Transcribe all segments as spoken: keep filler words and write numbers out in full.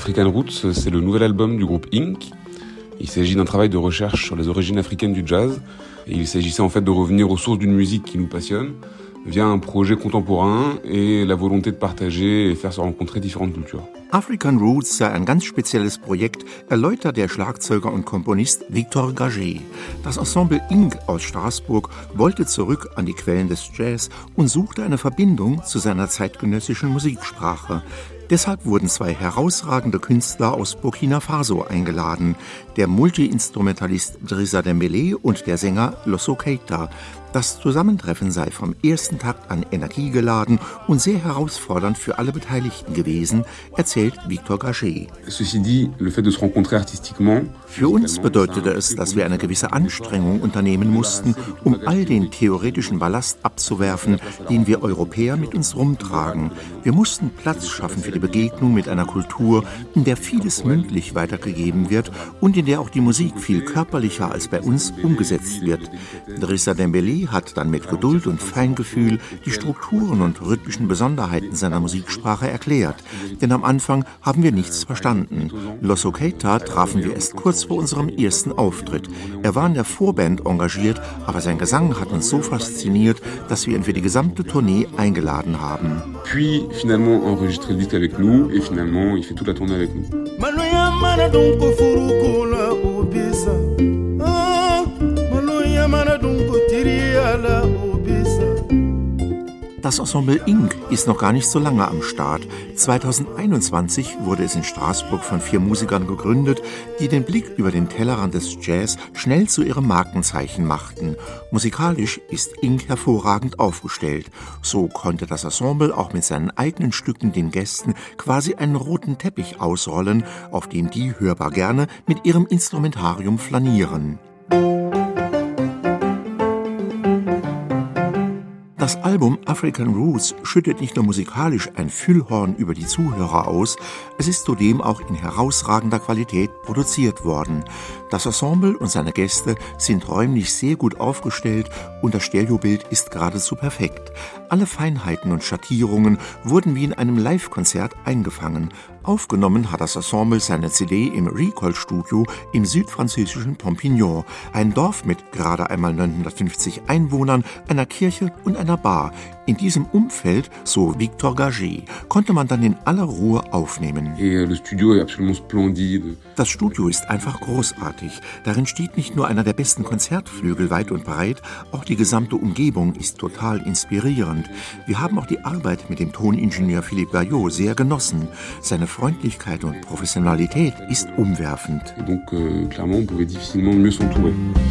African Roots, c'est le nouvel album du groupe Ink. Il s'agit d'un travail de recherche sur les origines africaines du jazz. Et il s'agissait en fait de revenir aux sources d'une musique qui nous passionne, via un projet contemporain et la volonté de partager et faire se rencontrer différentes cultures. African Roots sei ein ganz spezielles Projekt, erläutert der Schlagzeuger und Komponist Victor Gagé. Das Ensemble Ink aus Straßburg wollte zurück an die Quellen des Jazz und suchte eine Verbindung zu seiner zeitgenössischen Musiksprache. Deshalb wurden zwei herausragende Künstler aus Burkina Faso eingeladen, der Multi-Instrumentalist Drissa Dembélé und der Sänger Losso Keita. Das Zusammentreffen sei vom ersten Takt an energiegeladen und sehr herausfordernd für alle Beteiligten gewesen, erzählt Victor Gagé. Für uns bedeutete es, dass wir eine gewisse Anstrengung unternehmen mussten, um all den theoretischen Ballast abzuwerfen, den wir Europäer mit uns rumtragen. Wir mussten Platz schaffen für die Begegnung mit einer Kultur, in der vieles mündlich weitergegeben wird und in der auch die Musik viel körperlicher als bei uns umgesetzt wird. Drissa Dembélé hat dann mit Geduld und Feingefühl die Strukturen und rhythmischen Besonderheiten seiner Musiksprache erklärt. Denn am Anfang haben wir nichts verstanden. Losso Keita trafen wir erst kurz vor unserem ersten Auftritt. Er war in der Vorband engagiert, aber sein Gesang hat uns so fasziniert, dass wir ihn für die gesamte Tournee eingeladen haben. Puis finalement enregistré le disque avec nous et finalement il fait toute la tournée avec nous. Das Ensemble Ink ist noch gar nicht so lange am Start. zweitausendeinundzwanzig wurde es in Straßburg von vier Musikern gegründet, die den Blick über den Tellerrand des Jazz schnell zu ihrem Markenzeichen machten. Musikalisch ist Ink hervorragend aufgestellt. So konnte das Ensemble auch mit seinen eigenen Stücken den Gästen quasi einen roten Teppich ausrollen, auf dem die hörbar gerne mit ihrem Instrumentarium flanieren. Das Album African Roots schüttet nicht nur musikalisch ein Füllhorn über die Zuhörer aus, es ist zudem auch in herausragender Qualität produziert worden. Das Ensemble und seine Gäste sind räumlich sehr gut aufgestellt und das Stereobild ist geradezu perfekt. Alle Feinheiten und Schattierungen wurden wie in einem Live-Konzert eingefangen. Aufgenommen hat das Ensemble seine C D im Recall-Studio im südfranzösischen Pompignan, ein Dorf mit gerade einmal neunhundertfünfzig Einwohnern, einer Kirche und einer Bar. In diesem Umfeld, so Victor Gagé, konnte man dann in aller Ruhe aufnehmen. Das Studio ist einfach großartig. Darin steht nicht nur einer der besten Konzertflügel weit und breit, auch die gesamte Umgebung ist total inspirierend. Wir haben auch die Arbeit mit dem Toningenieur Philippe Gaillot sehr genossen. Seine Freundlichkeit und Professionalität ist umwerfend. Donc, euh, clairement, on pouvait difficilement mieux s'entourer.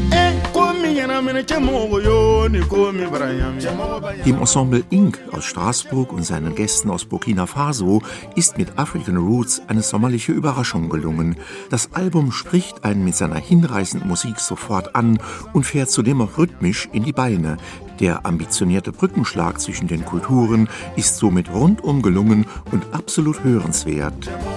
Dem Ensemble Ink aus Straßburg und seinen Gästen aus Burkina Faso ist mit African Roots eine sommerliche Überraschung gelungen. Das Album spricht einen mit seiner hinreißenden Musik sofort an und fährt zudem auch rhythmisch in die Beine. Der ambitionierte Brückenschlag zwischen den Kulturen ist somit rundum gelungen und absolut hörenswert.